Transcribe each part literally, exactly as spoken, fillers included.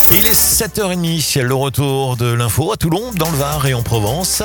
Il est sept heures trente, le retour de l'info à Toulon, dans le Var et en Provence.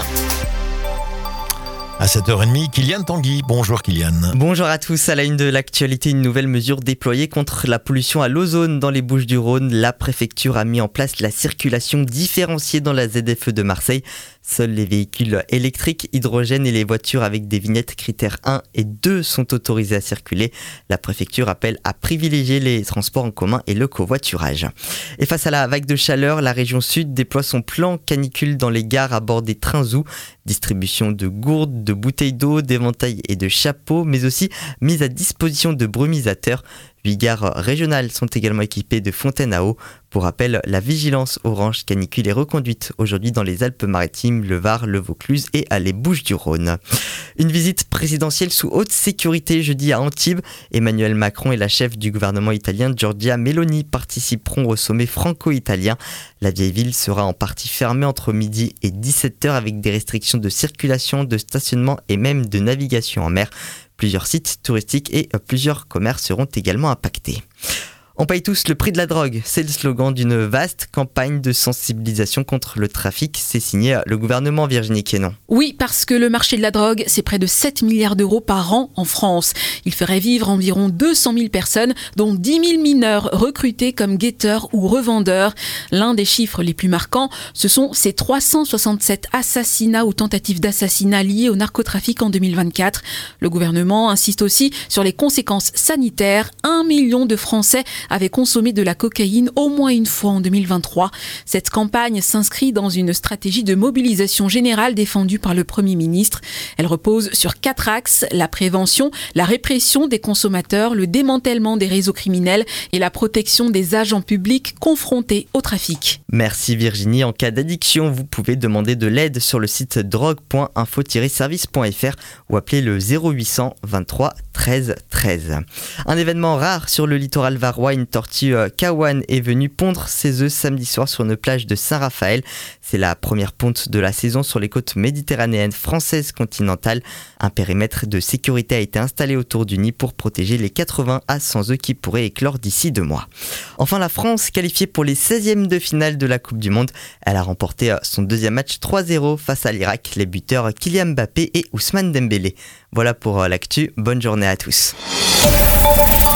À sept heures trente, Kylian Tanguy. Bonjour Kylian. Bonjour à tous. À la une de l'actualité, une nouvelle mesure déployée contre la pollution à l'ozone dans les Bouches-du-Rhône. La préfecture a mis en place la circulation différenciée dans la Z F E de Marseille. Seuls les véhicules électriques, hydrogène et les voitures avec des vignettes critères un et deux sont autorisés à circuler. La préfecture appelle à privilégier les transports en commun et le covoiturage. Et face à la vague de chaleur, la région sud déploie son plan canicule dans les gares à bord des trains Zou. Distribution de gourdes, de bouteilles d'eau, d'éventails et de chapeaux, mais aussi mise à disposition de brumisateurs. Huit gares régionales sont également équipées de fontaines à eau. Pour rappel, la vigilance orange canicule est reconduite aujourd'hui dans les Alpes-Maritimes, le Var, le Vaucluse et à les Bouches-du-Rhône. Une visite présidentielle sous haute sécurité jeudi à Antibes. Emmanuel Macron et la chef du gouvernement italien Giorgia Meloni participeront au sommet franco-italien. La vieille ville sera en partie fermée entre midi et dix-sept heures avec des restrictions de circulation, de stationnement et même de navigation en mer. Plusieurs sites touristiques et plusieurs commerces seront également impactés. On paye tous le prix de la drogue, c'est le slogan d'une vaste campagne de sensibilisation contre le trafic. C'est signé le gouvernement, Virginie Quénon. Oui, parce que le marché de la drogue, c'est près de sept milliards d'euros par an en France. Il ferait vivre environ deux cent mille personnes, dont dix mille mineurs recrutés comme guetteurs ou revendeurs. L'un des chiffres les plus marquants, ce sont ces trois cent soixante-sept assassinats ou tentatives d'assassinat liés au narcotrafic en deux mille vingt-quatre. Le gouvernement insiste aussi sur les conséquences sanitaires. Un million de Français avaient consommé de la cocaïne au moins une fois en deux mille vingt-trois. Cette campagne s'inscrit dans une stratégie de mobilisation générale défendue par le Premier ministre. Elle repose sur quatre axes: la prévention, la répression des consommateurs, le démantèlement des réseaux criminels et la protection des agents publics confrontés au trafic. Merci Virginie. En cas d'addiction, vous pouvez demander de l'aide sur le site drogue point info tiret service point f r ou appeler le zéro huit cents vingt-trois treize treize. Un événement rare sur le littoral varois, une tortue kawan est venue pondre ses œufs samedi soir sur une plage de Saint-Raphaël. C'est la première ponte de la saison sur les côtes méditerranéennes françaises continentales. Un périmètre de sécurité a été installé autour du nid pour protéger les quatre-vingts à cent œufs qui pourraient éclore d'ici deux mois. Enfin, la France, qualifiée pour les seizièmes de finale de la Coupe du Monde. Elle a remporté son deuxième match trois zéro face à l'Irak. Les buteurs Kylian Mbappé et Ousmane Dembélé. Voilà pour l'actu. Bonne journée à tous.